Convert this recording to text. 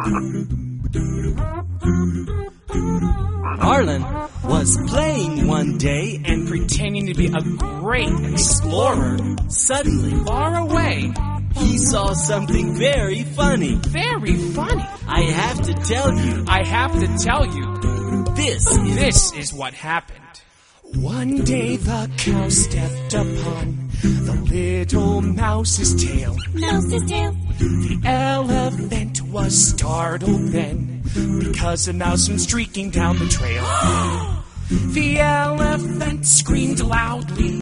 Arlen was playing one day and pretending to be a great explorer. Suddenly, Far away. he saw something very funny. Very funny. I have to tell you, I have to tell you, this is what happened. One day the cow stepped upon the little mouse's tail. Mouse's tail. The elephant was startled then, because a mouse went streaking down the trail. The elephant screamed loudly.